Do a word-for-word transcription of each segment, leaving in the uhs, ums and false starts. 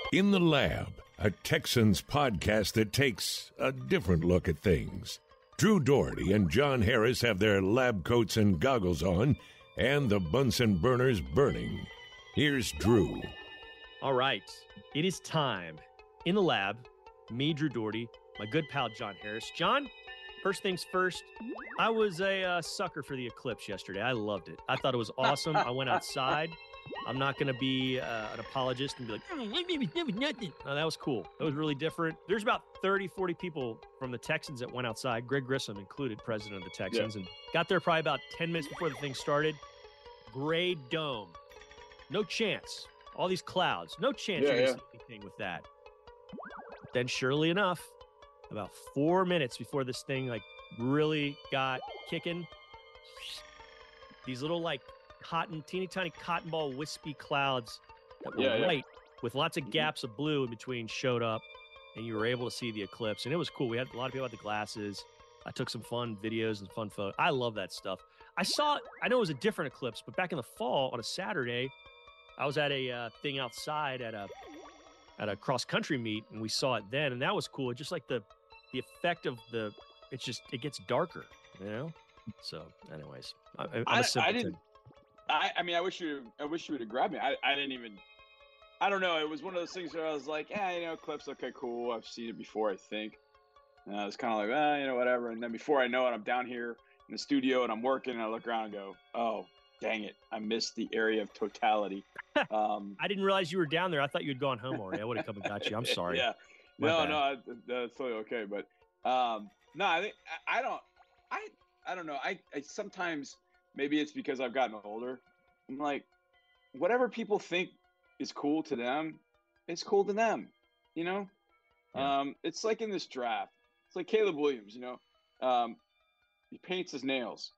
In the Lab, a Texans podcast that takes a different look at things. Drew Doherty and John Harris have their lab coats and goggles on, and the Bunsen burners burning. Here's Drew. All right, it is time. In the Lab, me, Drew Doherty, my good pal, John Harris. John, first things first, I was a uh, sucker for the eclipse yesterday. I loved it. I thought it was awesome. I went outside. I'm not going to be uh, an apologist and be like, oh, nothing. No, that was cool. That was really different. There's about thirty, forty people from the Texans that went outside, Greg Grissom included, president of the Texans, yeah. and got there probably about ten minutes before the thing started. Gray dome. No chance. All these clouds. No chance yeah, you're going to yeah. see anything with that. Then surely enough, about four minutes before this thing like really got kicking, these little like cotton, teeny tiny cotton ball wispy clouds that were yeah, white yeah. with lots of gaps of blue in between showed up, and you were able to see the eclipse. And it was cool. We had a lot of people had the glasses. I took some fun videos and fun photos. I love that stuff. I saw, I know it was a different eclipse, but back in the fall on a Saturday, I was at a uh, thing outside at a at a cross country meet, and we saw it then, and that was cool. Just like the the effect of the, it's just it gets darker, you know. So, anyways, I, I'm a I, simpleton. I didn't. I, I mean, I wish you. I wish you would have grabbed me. I, I didn't even. I don't know. It was one of those things where I was like, yeah, you know, clips. Okay, cool. I've seen it before, I think. And I was kind of like, ah, you know, whatever. And then before I know it, I'm down here in the studio and I'm working, and I look around and go, oh, dang it, I missed the area of totality. Um, I didn't realize you were down there. I thought you had gone home already. I would have come and got you. I'm sorry. Yeah. My no, bad. no, I, that's totally okay. But um, no, I think I, I don't. I I don't know. I, I sometimes maybe it's because I've gotten older. I'm like, whatever people think is cool to them, it's cool to them. You know, Yeah. um, it's like in this draft. It's like Caleb Williams. You know, um, he paints his nails.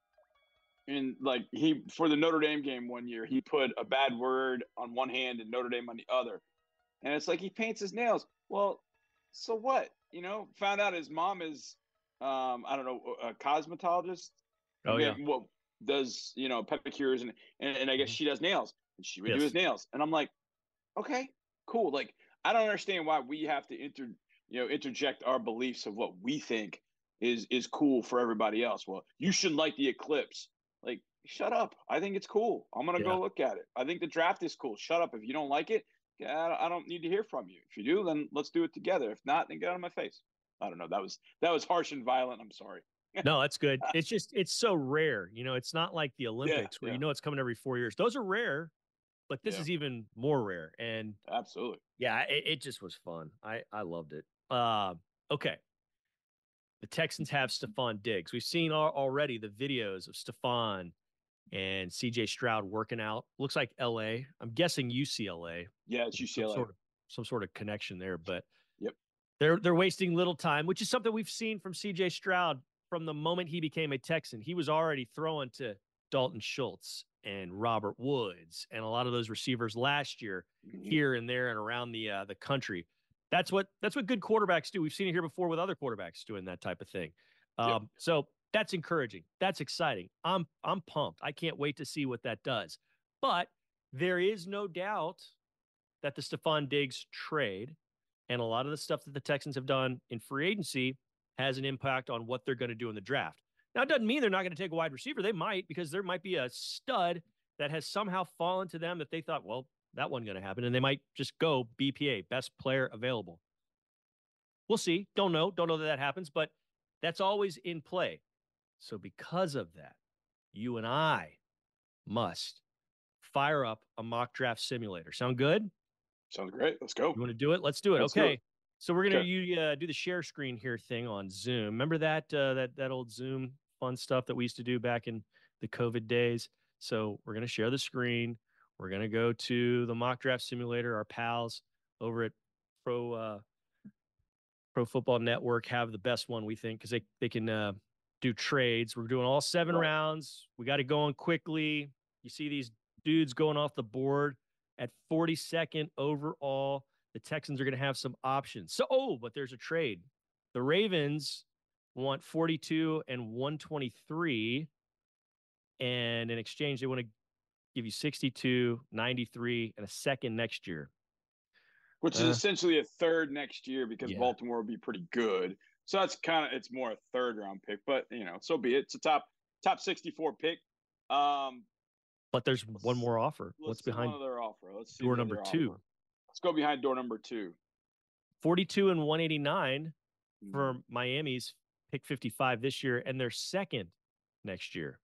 And like he, for the Notre Dame game one year, he put a bad word on one hand and Notre Dame on the other. And it's like he paints his nails. Well, so what? You know, found out his mom is, um, I don't know, a cosmetologist. Oh, yeah. Well, does, you know, pedicures and, and, and I guess she does nails. And she would Yes. do his nails. And I'm like, okay, cool. Like, I don't understand why we have to inter, you know, interject our beliefs of what we think is is cool for everybody else. Well, you should like the eclipse. Like, shut up. I think it's cool. I'm going to Yeah. go look at it. I think the draft is cool. Shut up. If you don't like it, I don't need to hear from you. If you do, then let's do it together. If not, then get out of my face. I don't know. That was that was harsh and violent. I'm sorry. No, that's good. It's just, it's so rare. You know, it's not like the Olympics Yeah, where yeah. you know it's coming every four years. Those are rare, but this Yeah. is even more rare. And Absolutely. yeah, it, it just was fun. I, I loved it. Uh, okay. The Texans have Stephon Diggs. We've seen al- already the videos of Stephon and C J Stroud working out. Looks like L A. I'm guessing U C L A. Yeah, it's U C L A. Some sort of, some sort of connection there, but Yep. they're they're wasting little time, which is something we've seen from C J Stroud from the moment he became a Texan. He was already throwing to Dalton Schultz and Robert Woods and a lot of those receivers last year, Mhm. here and there and around the uh, the country. That's what that's what good quarterbacks do. We've seen it here before with other quarterbacks doing that type of thing. Um, Yep. So that's encouraging. That's exciting. I'm I'm pumped. I can't wait to see what that does. But there is no doubt that the Stephon Diggs trade and a lot of the stuff that the Texans have done in free agency has an impact on what they're going to do in the draft. Now, it doesn't mean they're not going to take a wide receiver. They might, because there might be a stud that has somehow fallen to them that they thought, well, that wasn't going to happen. And they might just go B P A, best player available. We'll see. Don't know. Don't know that that happens, but that's always in play. So because of that, you and I must fire up a mock draft simulator. Sound good? Sounds great. Let's go. You want to do it? Let's do it. Let's do okay. it. So we're gonna Okay. you, uh, do the share screen here thing on Zoom. Remember that uh, that that old Zoom fun stuff that we used to do back in the COVID days? So we're gonna share the screen. We're gonna go to the mock draft simulator. Our pals over at Pro uh, Pro Football Network have the best one, we think, because they they can uh, do trades. We're doing all seven Right. rounds. We got it going quickly. You see these dudes going off the board at forty-second overall. The Texans are going to have some options. So, oh, but there's a trade. The Ravens want forty-two and one twenty-three. And in exchange, they want to give you sixty-two, ninety-three, and a second next year. which is Uh, essentially a third next year because yeah. Baltimore will be pretty good. So that's kind of it's more a third round pick, but you know, so be it. It's a top top sixty-four pick. Um, But there's one more offer. let's What's see one behind other offer. Let's see door the number other two? offer. Let's go behind door number two. forty-two and one eighty-nine Hmm. for Miami's pick fifty-five this year, and they're second next year.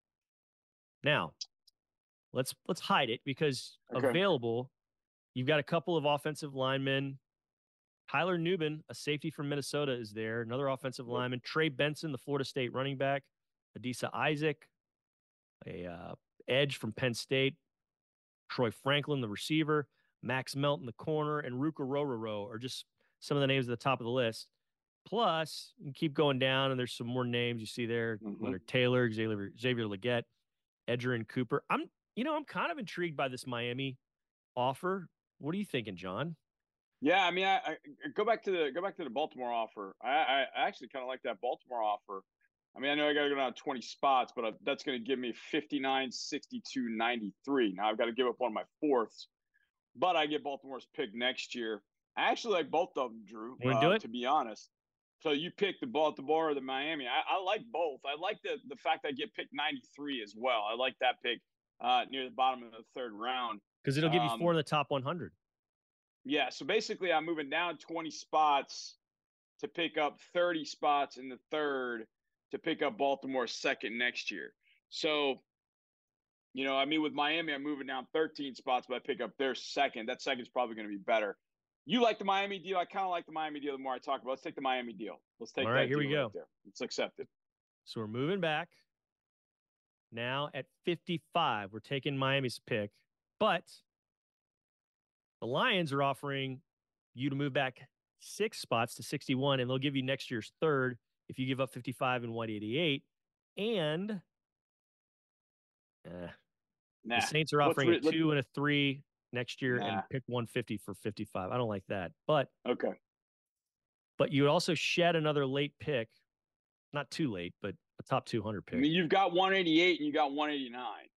Now, let's let's hide it because Okay. available, you've got a couple of offensive linemen. Tyler Nubin, a safety from Minnesota, is there. Another offensive Yep. lineman. Trey Benson, the Florida State running back. Adisa Isaac, a uh, edge from Penn State. Troy Franklin, the receiver. Max Melton, the corner. And Ruka Rororo are just some of the names at the top of the list. Plus, you keep going down, and there's some more names you see there. Mhm. Leonard Taylor, Xavier, Xavier Legette, Edgerrin Cooper. I'm, you know, I'm kind of intrigued by this Miami offer. What are you thinking, John? Yeah, I mean, I, I go back to the go back to the Baltimore offer. I, I actually kind of like that Baltimore offer. I mean, I know I got to go down twenty spots, but that's going to give me fifty-nine, sixty-two, ninety-three. Now I've got to give up one of my fourths, but I get Baltimore's pick next year. I actually like both of them, Drew. You wanna do uh, it? To be honest, so you pick the Baltimore or the Miami. I, I like both. I like the the fact I get pick ninety-three as well. I like that pick uh, near the bottom of the third round Because it'll give you Um, four in the top one hundred. Yeah, so basically I'm moving down twenty spots to pick up thirty spots in the third to pick up Baltimore's second next year. So, you know, I mean, with Miami, I'm moving down thirteen spots, but I pick up their second. That second's probably going to be better. You like the Miami deal. I kind of like the Miami deal the more I talk about it. Let's take the Miami deal. Let's take All that right, here deal we go. right there. Let's accept it. So we're moving back. Now at fifty-five, we're taking Miami's pick, but the Lions are offering you to move back six spots to sixty-one, and they'll give you next year's third if you give up fifty-five and one eighty-eight. And eh, Nah. the Saints are Let's offering re- a let- two and a three next year Nah. and pick one fifty for fifty-five. I don't like that. But Okay. but you would also shed another late pick, not too late, but a top two hundred I pick. mean, you've got one eighty-eight and you got one eighty-nine.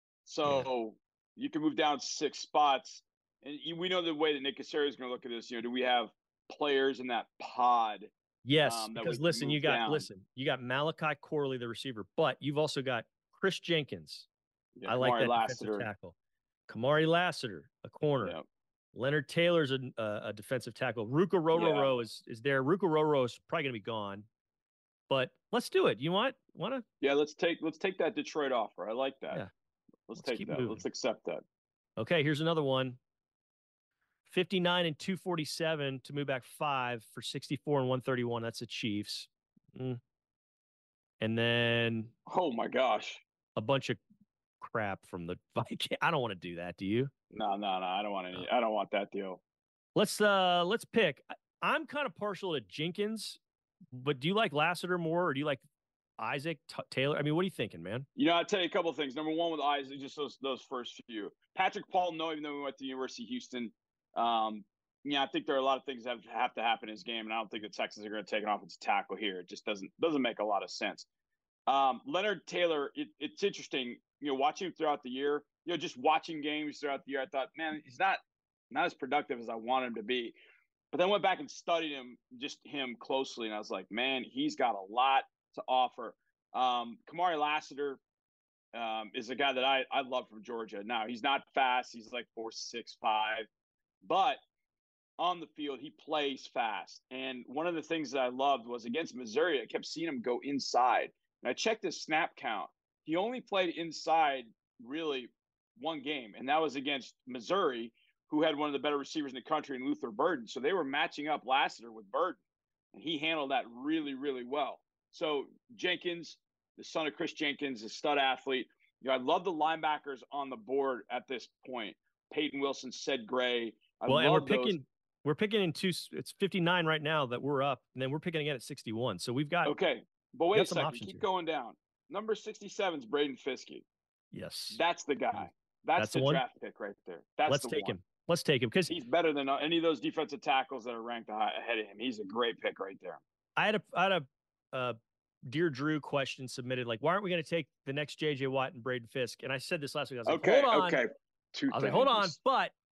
So you can move down six spots. And you, we know the way that Nick Casario is going to look at this. You know, do we have players in that pod? Yes, um, that we because can listen, you move got down? listen, you got Malachi Corley, the receiver, but you've also got Chris Jenkins. Yeah, I like Kamari that Lassiter. defensive tackle. Kamari Lassiter, a corner. Yep. Leonard Taylor's a, a, a defensive tackle. Ruka Rororo is is there. Ruka Rororo is probably going to be gone, but let's do it. You want want to? Yeah, let's take let's take that Detroit offer. I like that. Yeah. Let's, Let's take keep that. moving. Let's accept that. Okay, here's another one. fifty-nine and two forty-seven to move back five for sixty-four and one thirty-one. That's the Chiefs. Mm. And then Oh my gosh. a bunch of crap from the Vikings. I don't want to do that. Do you? No, no, no. I don't want any. I don't want that deal. Let's uh let's pick. I, I'm kind of partial to Jenkins, but do you like Lassiter more, or do you like Isaac T- Taylor? I mean, what are you thinking, man? You know, I'll tell you a couple of things. Number one with Isaac, just those those first few. Patrick Paul, no, even though we went to the University of Houston. Um, yeah, I think there are a lot of things that have, have to happen in his game, and I don't think the Texans are going to take an offensive tackle here. It just doesn't doesn't make a lot of sense. Um, Leonard Taylor, it, it's interesting, you know, watching him throughout the year, you know, just watching games throughout the year, I thought, man, he's not not as productive as I want him to be. But then I went back and studied him, just him closely, and I was like, man, he's got a lot to offer. Um, Kamari Lassiter um, is a guy that I, I love from Georgia. Now, he's not fast. He's like four six five. But on the field, he plays fast. And one of the things that I loved was against Missouri, I kept seeing him go inside. And I checked his snap count. He only played inside really one game, and that was against Missouri, who had one of the better receivers in the country in Luther Burden. So they were matching up Lassiter with Burden, and he handled that really, really well. So Jenkins, the son of Chris Jenkins, a stud athlete. You know, I love the linebackers on the board at this point. Peyton Wilson, Ced Gray. I well, and we're love those. picking we're picking in two. It's fifty-nine right now that we're up, and then we're picking again at sixty-one. So we've got Okay, but we wait got a some second. options Keep here. going down. Number sixty-seven is Braden Fiske. Yes, That's the guy. That's, That's the the one? draft pick right there. That's let's the take one. him. Let's take him because He's better than any of those defensive tackles that are ranked high, ahead of him. He's a great pick right there. I had a I had a uh, Dear Drew question submitted like, why aren't we going to take the next J J Watt and Braden Fiske? And I said this last week. I was like, Okay, hold on. okay. Two I was like, hold on, things. but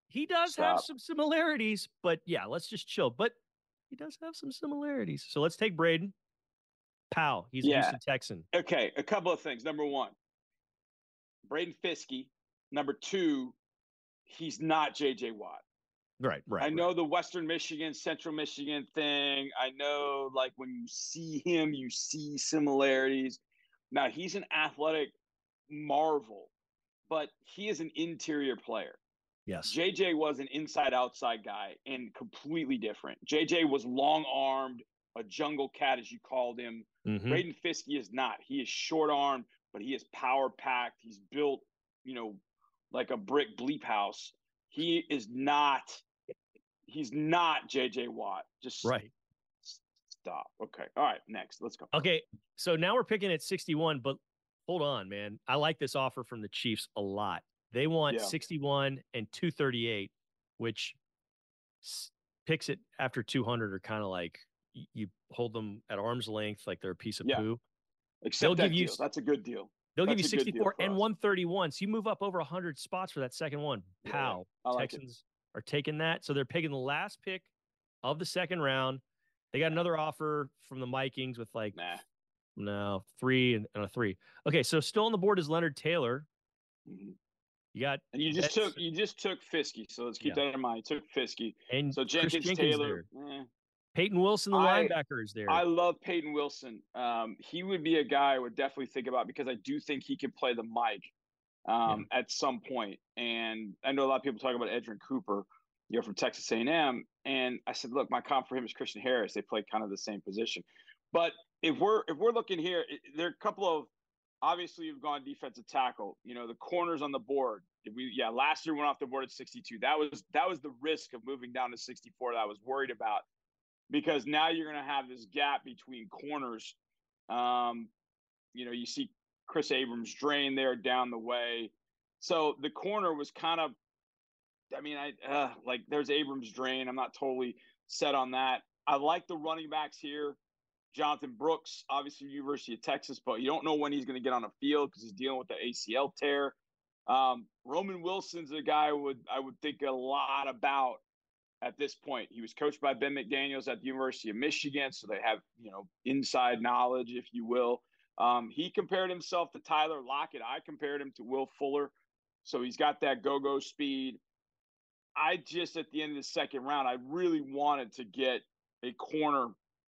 he does Stop. have some similarities, but yeah, let's just chill. But he does have some similarities. So let's take Braden Powell. He's a Yeah. Houston Texan. Okay, a couple of things. Number one, Braden Fiske. Number two, he's not J J Watt. Right, right. I know right. the Western Michigan, Central Michigan thing. I know, like, when you see him, you see similarities. Now, he's an athletic marvel, but he is an interior player. Yes. J J was an inside-outside guy and completely different. J J was long-armed, a jungle cat, as you called him. Mm-hmm. Braden Fiske is not. He is short-armed, but he is power-packed. He's built, you know, like a brick bleep house. He is not – he's not J J Watt. Just right. stop. Okay. All right, next. Let's go. Okay, so now we're picking at sixty-one, but hold on, man. I like this offer from the Chiefs a lot. They want Yeah. sixty-one and two thirty-eight, which s- picks it after two hundred are kind of like y- you hold them at arm's length like they're a piece of Yeah. poo. Except They'll that give you deal. That's a good deal. They'll That's give you a good deal sixty-four for and us. one thirty-one. So you move up over one hundred spots for that second one. Yeah, Pow. I like it. Texans are taking that. So they're picking the last pick of the second round. They got another offer from the Vikings with like, Nah. no, three and, and a three. Okay, so still on the board is Leonard Taylor. Mhm. You got And you just that's- took you just took Fiske, so let's keep Yeah. that in mind. You took Fiske. and So Chris Jenkins, Jenkins Taylor. there. eh. Peyton Wilson, the I- linebacker, is there. I love Peyton Wilson. Um, he would be a guy I would definitely think about because I do think he can play the mic um, at some point. And I know a lot of people talk about Edrin Cooper, you know, from Texas A and M. And I said, look, my comp for him is Christian Harris. They play kind of the same position. But if we're if we're looking here, it, there are a couple of obviously you've gone defensive tackle. You know, the corners on the board. If we yeah, last year went off the board at sixty-two. That was that was the risk of moving down to sixty-four that I was worried about. Because now you're going to have this gap between corners. Um, you know, you see Chris Abrams drain there down the way. So the corner was kind of, I mean, I uh, like there's Abrams drain. I'm not totally set on that. I like the running backs here. Jonathan Brooks, obviously University of Texas, but you don't know when he's going to get on a field because he's dealing with the A C L tear. Um, Roman Wilson's a guy I would I would think a lot about. At this point, he was coached by Ben McDaniels at the University of Michigan, so they have, you know, inside knowledge, if you will. Um, he compared himself to Tyler Lockett. I compared him to Will Fuller, so he's got that go-go speed. I just, at the end of the second round, I really wanted to get a corner,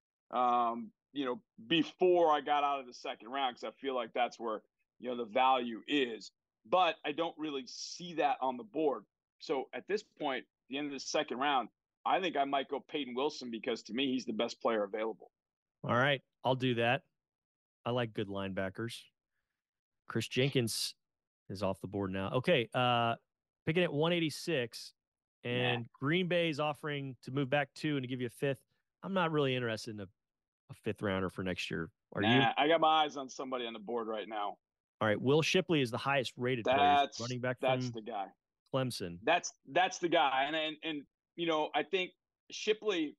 um, you know, before I got out of the second round because I feel like that's where, you know, the value is. But I don't really see that on the board. So at this point, the end of the second round, I think I might go Peyton Wilson because to me, he's the best player available. All right, I'll do that. I like good linebackers. Chris Jenkins is off the board now. Okay, uh, picking at one eighty-six, and Nah. Green Bay is offering to move back two and to give you a fifth. I'm not really interested in a, a fifth rounder for next year. Are nah, you? I got my eyes on somebody on the board right now. All right, Will Shipley is the highest rated player, That's running back that's from the guy. Clemson. That's that's the guy. And and and you know, I think Shipley,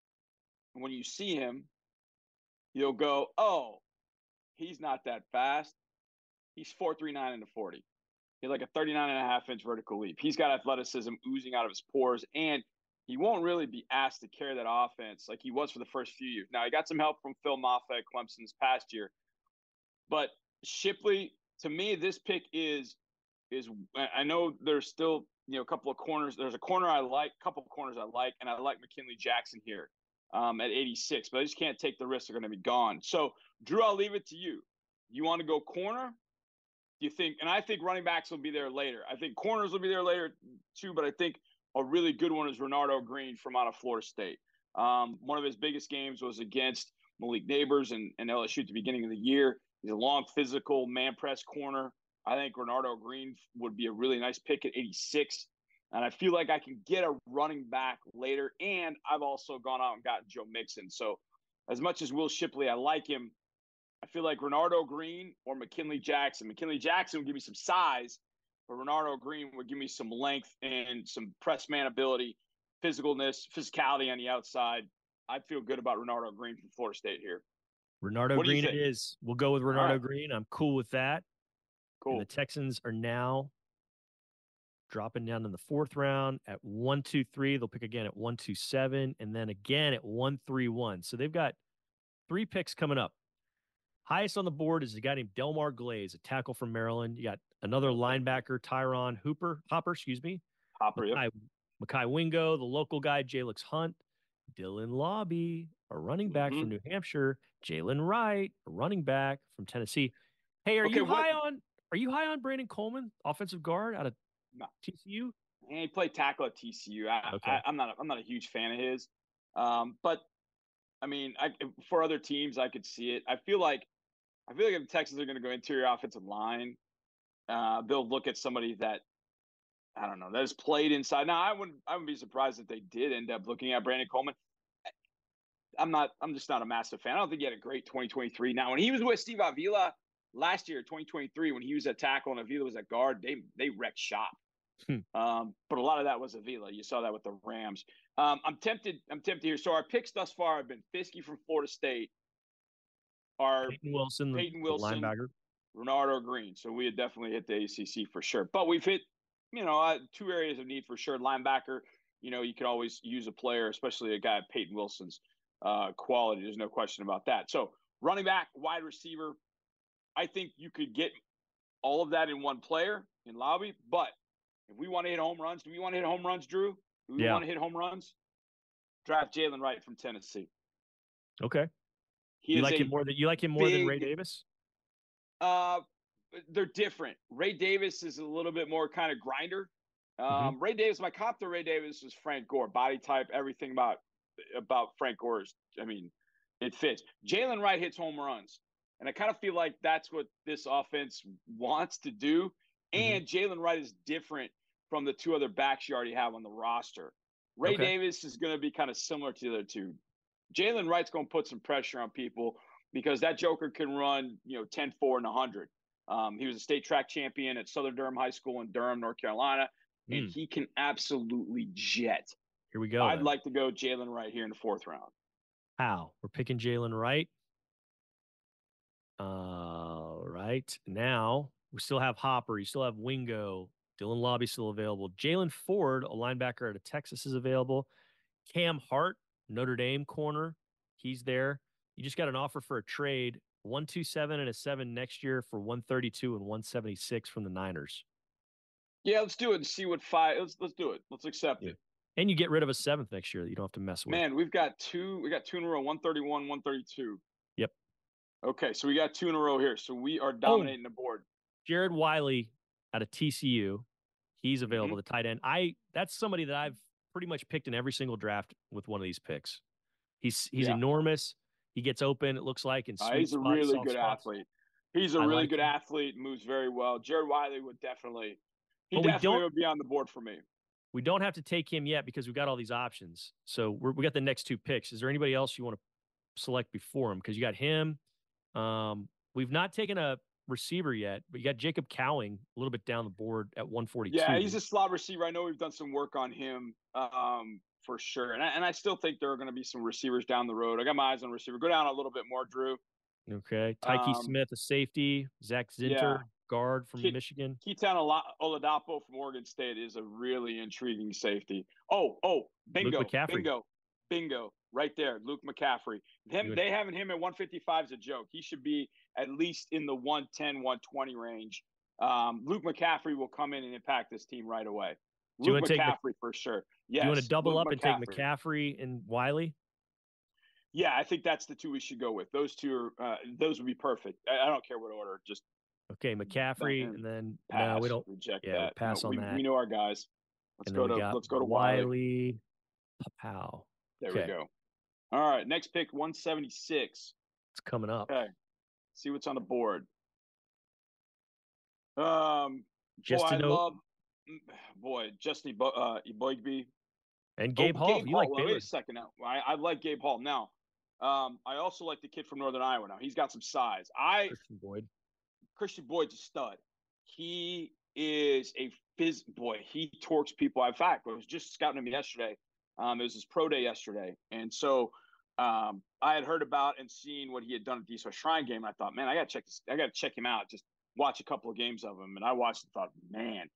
when you see him, you'll go, oh, he's not that fast. He's four three nine in the forty. He's like a thirty-nine and a half inch vertical leap. He's got athleticism oozing out of his pores, and he won't really be asked to carry that offense like he was for the first few years. Now, he got some help from Phil Maffa at Clemson this past year. But Shipley, to me, this pick is is I know there's still, you know, a couple of corners. There's a corner I like, a couple of corners I like, and I like McKinley Jackson here um, at eighty-six, but I just can't take the risk they're going to be gone. So, Drew, I'll leave it to you. You want to go corner? Do you think, and I think running backs will be there later. I think corners will be there later too, but I think a really good one is Renardo Green from out of Florida State. Um, one of his biggest games was against Malik Neighbors and, and L S U at the beginning of the year. He's a long, physical, man press corner. I think Renardo Green would be a really nice pick at eighty-six. And I feel like I can get a running back later. And I've also gone out and gotten Joe Mixon. So as much as Will Shipley, I like him. I feel like Renardo Green or McKinley Jackson. McKinley Jackson would give me some size, but Renardo Green would give me some length and some press man ability, physicalness, physicality on the outside. I'd feel good about Renardo Green from Florida State here. Renardo What do you Green it think? is. We'll go with Renardo right. Green. I'm cool with that. Cool. And the Texans are now dropping down in the fourth round at one two three. They'll pick again at one two seven, and then again at one three one. So they've got three picks coming up. Highest on the board is a guy named Delmar Glaze, a tackle from Maryland. You got another linebacker, Tyron Hooper, Hopper, excuse me. Hopper, Makai, yep. Makai Wingo, the local guy, Jalix Hunt, Dylan Lobby, a running back Mhm. from New Hampshire, Jalen Wright, a running back from Tennessee. Hey, are Okay, you what- high on are you high on Brandon Coleman, offensive guard out of No. T C U? And he played tackle at T C U. I, Okay. I, I'm not. A, I'm not a huge fan of his. Um, but I mean, I, for other teams, I could see it. I feel like, I feel like if the Texans are going to go interior offensive line, uh, they'll look at somebody that I don't know that has played inside. Now, I wouldn't. I wouldn't be surprised if they did end up looking at Brandon Coleman. I'm not. I'm just not a massive fan. I don't think he had a great twenty twenty-three. Now, when he was with Steve Avila last year, twenty twenty-three, when he was at tackle and Avila was at guard, they they wrecked shop. Hmm. Um, but a lot of that was Avila. You saw that with the Rams. Um, I'm tempted. I'm tempted here. So our picks thus far have been Fiske from Florida State, our Peyton Wilson, the, Peyton the Wilson, linebacker. Renardo Green. So we had definitely hit the A C C for sure. But we've hit, you know, uh, two areas of need for sure. Linebacker, you know, you could always use a player, especially a guy at Peyton Wilson's uh, quality. There's no question about that. So running back, wide receiver, I think you could get all of that in one player in Lobby. But if we want to hit home runs, do we want to hit home runs, Drew? Do we Yeah. want to hit home runs? Draft Jalen Wright from Tennessee. Okay. He You is like a him more than you like him more than Ray big- Davis? Uh, they're different. Ray Davis is a little bit more kind of grinder. Um, Mm-hmm. Ray Davis, my comp to Ray Davis is Frank Gore, body type, everything about about Frank Gore's. I mean, it fits. Jalen Wright hits home runs, and I kind of feel like that's what this offense wants to do. Mm-hmm. And Jalen Wright is different from the two other backs you already have on the roster. Ray Okay. Davis is going to be kind of similar to the other two. Jalen Wright's going to put some pressure on people because that Joker can run, you know, ten four and one hundred. Um, he was a state track champion at Southern Durham High School in Durham, North Carolina, and Mm. he can absolutely jet. Here we go. I'd then. like to go Jalen Wright here in the fourth round. How? We're picking Jalen Wright. All right. Now we still have Hopper. You still have Wingo. Dylan Lobby still available. Jalen Ford, a linebacker out of Texas, is available. Cam Hart, Notre Dame corner. He's there. You just got an offer for a trade. one two seven and a seven next year for one thirty-two and one seventy-six from the Niners. Yeah, let's do it and see what five. Let's let's do it. Let's accept Yeah. it. And you get rid of a seventh next year that you don't have to mess with. Man, we've got two. We got two in a row. one thirty-one, one thirty-two. Yep. Okay, so we got two in a row here. So we are dominating the board. Jared Wiley out of T C U. He's available, Mm-hmm. the tight end. I that's somebody that I've pretty much picked in every single draft with one of these picks. He's he's Yeah. enormous. He gets open, it looks like, in Uh, sweet he's a spots, really soft good spots. athlete. He's a I really like good him. athlete. Moves very well. Jared Wiley would definitely. He But we definitely don't- would be on the board for me. We don't have to take him yet because we've got all these options. So we're, we got the next two picks. Is there anybody else you want to select before him? Because you got him. Um, we've not taken a receiver yet, but you got Jacob Cowing a little bit down the board at one forty-two. Yeah, he's a slot receiver. I know we've done some work on him um, for sure, and I, and I still think there are going to be some receivers down the road. I got my eyes on receiver. Go down a little bit more, Drew. Okay. Tyke Um, Smith, a safety. Zach Zinter, yeah. guard from Kid- Michigan. Keaton Ola- Oladapo from Oregon State is a really intriguing safety. Oh, oh, bingo, McCaffrey. bingo, bingo, right there, Luke McCaffrey. Him, You- they having him at one fifty-five is a joke. He should be at least in the one ten, one twenty range. Um, Luke McCaffrey will come in and impact this team right away. Do you Luke wanna take Mc- McCaffrey for sure. Yes. you want to double Luke up and take McCaffrey and Wiley? Yeah, I think that's the two we should go with. Those two are uh, those would be perfect. I, I don't care what order. Just Okay, McCaffrey, and and then pass. no, we don't. reject yeah, we'll that. pass No, on we, that. We know our guys. Let's And go then we to got let's go to Wiley. Wiley. Pow. There Okay. we go. All right, next pick, one seventy-six. It's coming up. Okay, see what's on the board. Um, Just boy, to I know- love, boy, Justin Ebo- uh, Eboigbe. And Gabe oh, Hall. Gabe you like Hall. Wait Baylor? a second now. I, I like Gabe Hall. Now, um, I also like the kid from Northern Iowa. Now he's got some size. I Christian Boyd. Christian Boyd's a stud. He is a phys boy. He torques people. In fact, I was just scouting him yesterday. Um, it was his pro day yesterday, and so um, I had heard about and seen what he had done at the East West Shrine game. And I thought, man, I got to check this. I got to check him out. Just watch a couple of games of him, and I watched and thought, man,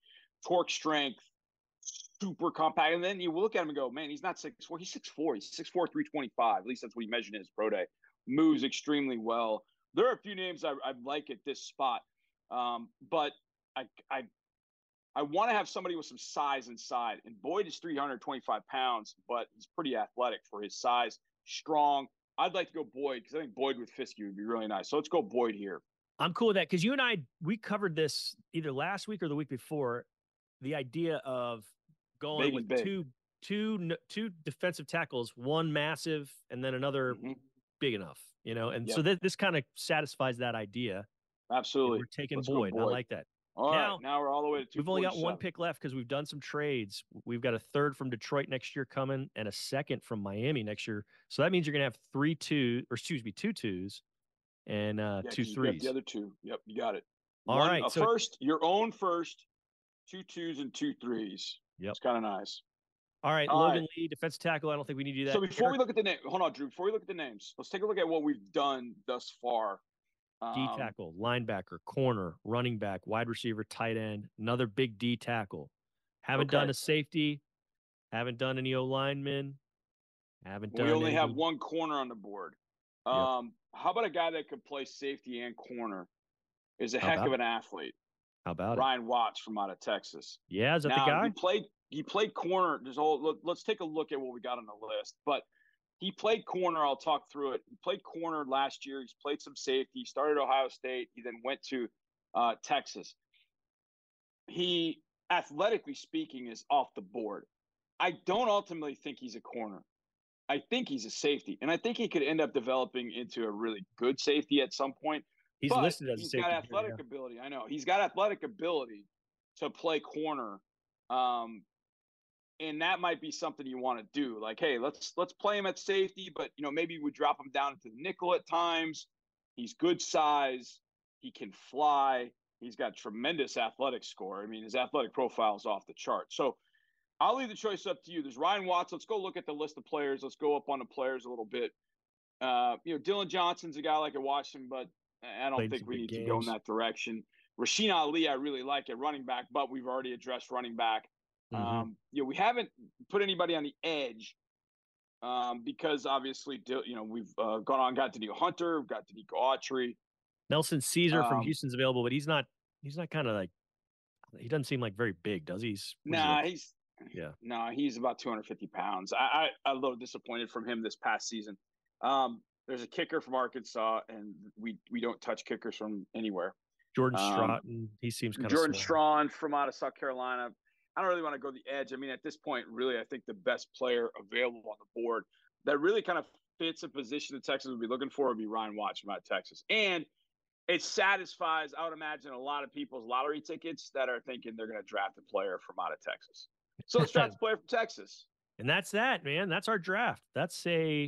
torque strength, super compact. And then you look at him and go, man, he's not six four. He's six four. He's six four, three twenty-five. At least that's what he measured in his pro day. Moves extremely well. There are a few names I, I like at this spot, um, but I I I want to have somebody with some size inside. And Boyd is three hundred twenty-five pounds, but he's pretty athletic for his size, strong. I'd like to go Boyd because I think Boyd with Fiske would be really nice. So let's go Boyd here. I'm cool with that because you and I, we covered this either last week or the week before, the idea of going Big with big. two, two, two defensive tackles, one massive and then another Mm-hmm. big enough, you know? And Yep. so th- this kind of satisfies that idea. Absolutely. We're taking Let's go Boyd. I Boyd. like that. All now, right, now we're all the way to two. We've only got one pick left because we've done some trades. We've got a third from Detroit next year coming and a second from Miami next year. So that means you're going to have three two, or excuse me, two twos and uh, yeah, two you got threes. the other two. Yep, you got it. All One, right, A so- first, your own first, two twos and two threes. Yep. It's kind of nice. All right, All Logan right. Lee, defensive tackle. I don't think we need to do that. So before we Eric, look at the name, hold on, Drew. Before we look at the names, let's take a look at what we've done thus far. D Um, tackle, linebacker, corner, running back, wide receiver, tight end, another big D tackle. Haven't Okay. done a safety. Haven't done any O linemen. Haven't done. we only have anything- one corner on the board. Yep. Um, how about a guy that could play safety and corner? Is a How heck about of an athlete. How about Ryan Watts from out of Texas. it? Yeah, is that now, the guy? He played. He played corner. There's all. Let, let's take a look at what we got on the list. But he played corner. I'll talk through it. He played corner last year. He's played some safety. He started Ohio State. He then went to uh, Texas. He, athletically speaking, is off the board. I don't ultimately think he's a corner. I think he's a safety, and I think he could end up developing into a really good safety at some point. He's But listed as a he's safety. got here, athletic yeah. ability. I know he's got athletic ability to play corner, um, and that might be something you want to do. Like, hey, let's let's play him at safety, but you know maybe we drop him down to the nickel at times. He's good size. He can fly. He's got tremendous athletic score. I mean, his athletic profile is off the chart. So I'll leave the choice up to you. There's Ryan Watts. Let's go look at the list of players. Let's go up on the players a little bit. Uh, you know, Dylan Johnson's a guy like I watched him, but I don't Played think some we big need to go in games. that direction. Rasheen Ali, I really like at running back, but we've already addressed running back. Mhm. Um, you know, we haven't put anybody on the edge um, because obviously, you know, we've uh, gone on, got Daniil Hunter, we've got Danico Autry. Nelson Caesar from um, Houston's available, but he's not. He's not kind of like. He doesn't seem like very big, does he? He's what is he, Nah, like- he's Yeah. no, he's about two hundred fifty pounds. I, I I'm a little disappointed from him this past season. Um, there's a kicker from Arkansas, and we we don't touch kickers from anywhere. Jordan um, Stratton. He seems kind Jordan of Strawn from out of South Carolina. I don't really want to go the edge. I mean, at this point, really, I think the best player available on the board that really kind of fits a position that Texas would be looking for would be Ryan Watts from out of Texas. And it satisfies, I would imagine, a lot of people's lottery tickets that are thinking they're going to draft a player from out of Texas. So let's draft a player from Texas. And that's that, man. That's our draft. That's a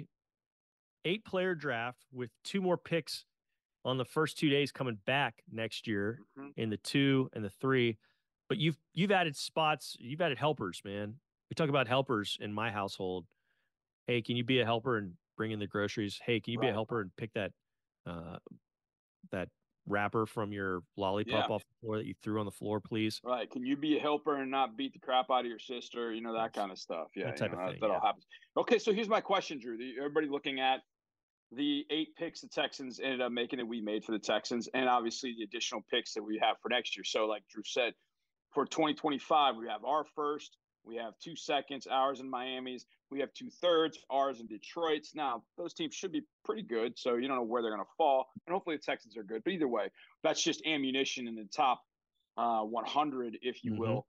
eight player draft with two more picks on the first two days coming back next year Mhm. in the two and the three. But you've you've added spots, you've added helpers, man. We talk about helpers in my household. Hey, can you be a helper and bring in the groceries? Hey, can you be a Right. helper and pick that uh that wrapper from your lollipop Yeah. off the floor that you threw on the floor, please? Right. Can you be a helper and not beat the crap out of your sister? You know, that kind of stuff. Yeah. That type you of know, thing, That, that all yeah. happens. Okay. So here's my question, Drew. The, everybody looking at the eight picks the Texans ended up making that we made for the Texans, and obviously the additional picks that we have for next year. So, like Drew said, for twenty twenty-five, we have our first, we have two seconds, ours and Miami's. We have two thirds, ours and Detroit's. Now, those teams should be pretty good, so you don't know where they're going to fall. And hopefully the Texans are good. But either way, that's just ammunition in the top uh, one hundred, if you Mhm. will.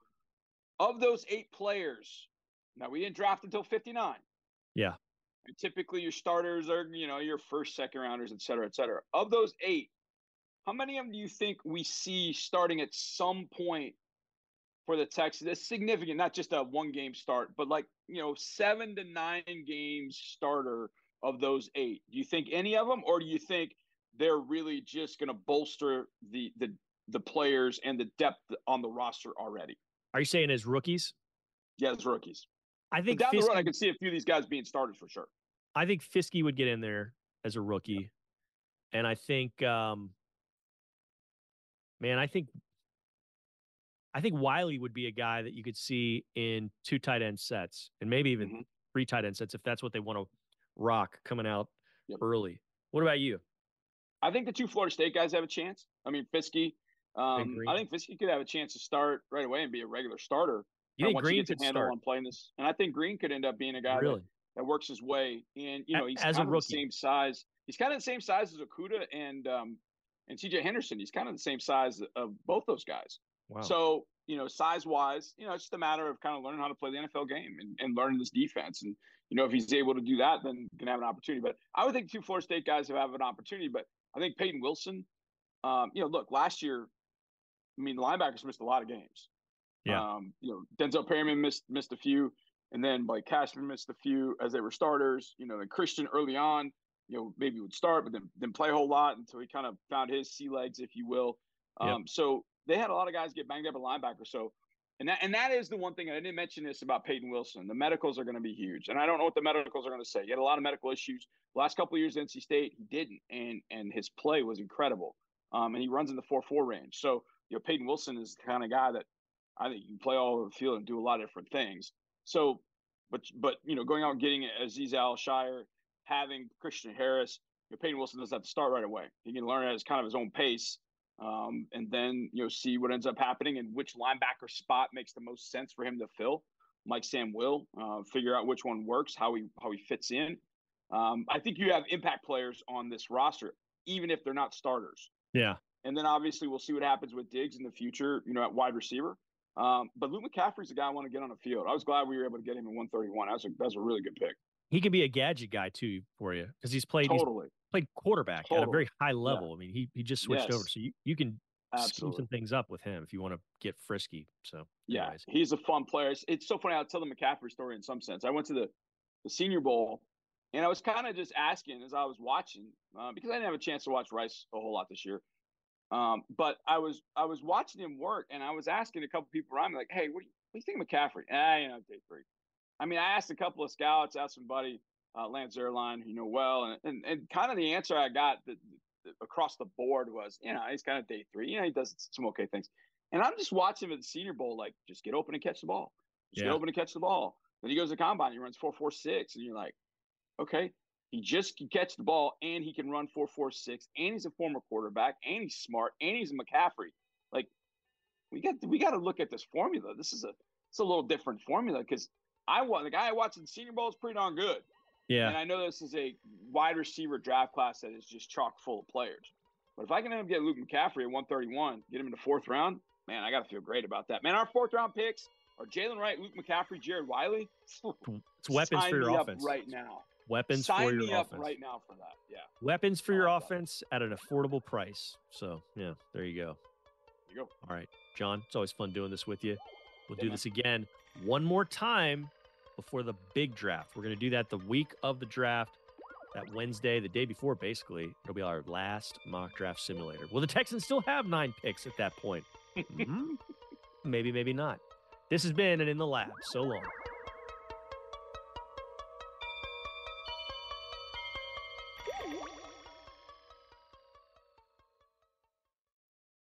Of those eight players, now we didn't draft until fifty-nine. Yeah. And typically your starters are, you know, your first, second rounders, et cetera, et cetera. Of those eight, how many of them do you think we see starting at some point for the Texans? That's significant, not just a one game start, but like, you know, seven to nine games starter of those eight. Do you think any of them, or do you think they're really just going to bolster the, the, the players and the depth on the roster already? Are you saying as rookies? Yeah, as rookies. I But think down the road, I Fiske, can see a few of these guys being starters for sure. I think Fiske would get in there as a rookie. And I think um man, I think I think Wiley would be a guy that you could see in two tight end sets and maybe even mm-hmm. three tight end sets if that's what they want to rock coming out yep. early. What about you? I think the two Florida State guys have a chance. I mean, Fiske. Um, I think Fiske could have a chance to start right away and be a regular starter. You think once Green he gets could a handle start on playing this, and I think Green could end up being a guy really? that, that works his way. And you know, he's As kind a of the same size. He's kind of the same size as Okudah and um, and C J Henderson. He's kind of the same size of both those guys. Wow. So you know, size wise, you know, it's just a matter of kind of learning how to play the N F L game and, and learning this defense. And you know, if he's able to do that, then he can have an opportunity. But I would think two Florida State guys have an opportunity. But I think Peyton Wilson. Um, you know, look, last year, I mean, the linebackers missed a lot of games. Yeah. Um, you know, Denzel Perryman missed missed a few, and then Blake Cashman missed a few as they were starters. You know, and Christian early on, you know, maybe would start, but then then play a whole lot until he kind of found his sea legs, if you will. Um, yep. So they had a lot of guys get banged up at linebacker. So, and that and that is the one thing I didn't mention this about Peyton Wilson. The medicals are going to be huge, and I don't know what the medicals are going to say. He had a lot of medical issues the last couple of years at N C State. He didn't, and and his play was incredible. Um, and he runs in the four four range. So, you know, Peyton Wilson is the kind of guy that I think you can play all over the field and do a lot of different things. So, but, but you know, going out and getting Azeez Al-Shaair, having Christian Harris, you know, Peyton Wilson doesn't have to start right away. He can learn at his kind of his own pace um, and then, you know, see what ends up happening and which linebacker spot makes the most sense for him to fill. Mike Sam will uh, figure out which one works, how he, how he fits in. Um, I think you have impact players on this roster, even if they're not starters. Yeah. And then obviously we'll see what happens with Diggs in the future, you know, at wide receiver. Um, but Luke McCaffrey's the guy I want to get on the field. I was glad we were able to get him in one thirty-one. That was a, that was a really good pick. He can be a gadget guy too for you because he's played totally he's played quarterback totally. at a very high level. Yeah. I mean, he he just switched yes. over, so you, you can Absolutely. scheme some things up with him if you want to get frisky. So yeah, anyways. He's a fun player. It's, it's so funny. I'll tell the McCaffrey story in some sense. I went to the, the Senior Bowl. And I was kind of just asking as I was watching, uh, because I didn't have a chance to watch Rice a whole lot this year. Um, but I was I was watching him work, and I was asking a couple people around me, like, "Hey, what do you, what do you think of McCaffrey?" Ah, you know, day three. I mean, I asked a couple of scouts, asked somebody, uh, Lance Zierlein, who you know well, and and, and kind of the answer I got the, the, across the board was, you know, he's kind of day three. You know, he does some okay things. And I'm just watching him at the Senior Bowl, like, just get open and catch the ball. Just yeah. get open and catch the ball. Then he goes to the combine, he runs four four six, and you're like, okay, he just can catch the ball, and he can run four four six, and he's a former quarterback, and he's smart, and he's a McCaffrey. Like, we got we got to look at this formula. This is a it's a little different formula because I want the guy I watched in the Senior Bowl is pretty darn good. Yeah, and I know this is a wide receiver draft class that is just chock full of players. But if I can end up getting Luke McCaffrey at one thirty-one, get him in the fourth round, man, I got to feel great about that. Man, our fourth round picks are Jalen Wright, Luke McCaffrey, Jared Wiley. It's weapons Sign for your me offense up right now. Weapons Sign for your me offense up right now for that. Yeah. Weapons for I your like offense at an affordable price. So yeah, there you go. There you go. All right, John. It's always fun doing this with you. We'll Yeah, do man. this again one more time before the big draft. We're going to do that the week of the draft, that Wednesday, the day before, basically. It'll be our last mock draft simulator. Will the Texans still have nine picks at that point? Mhm. Maybe, maybe not. This has been an In the Lab. So long.